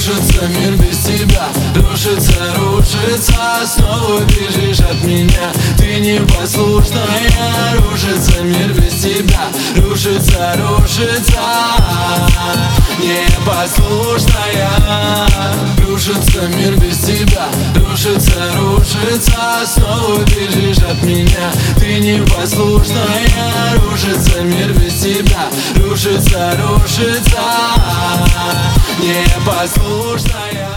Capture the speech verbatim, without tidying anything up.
Рушится мир без тебя, рушится, рушится. Снова бежишь от меня, ты непослушная. Рушится мир без тебя, рушится, рушится. Непослушная. Рушится мир без тебя, рушится, рушится. Снова бежишь от меня, ты непослушная. Рушится мир без тебя, рушится, рушится. Непослушная.